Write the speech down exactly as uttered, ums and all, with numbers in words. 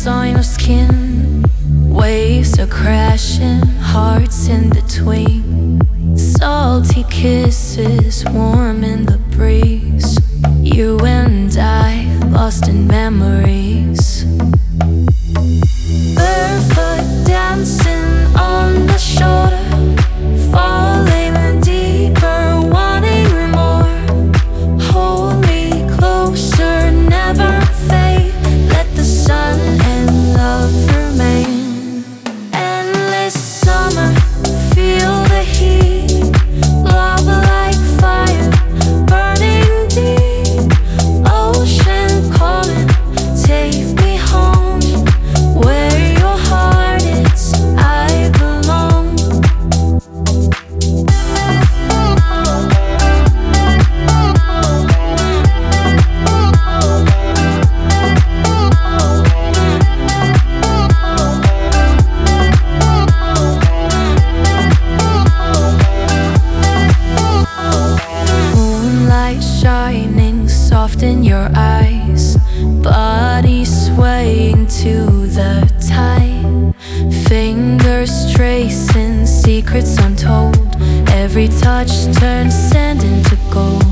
Rainbows on your skin, waves are crashing, hearts in between. Salty kisses warm in the breeze. You and I lost in memories. Barefoot dancing on the shoulder, falling deeper, wanting more. Hold me closer, never fade. Let the sun and love remain. Endless summer, feel the heat. Lava like fire, burning deep. Ocean calling, take me home. Where your heart is, I belong. Moonlight shining soft in your eyes, body swaying to the tide. Fingers tracing secrets untold. Every touch turns sand into gold.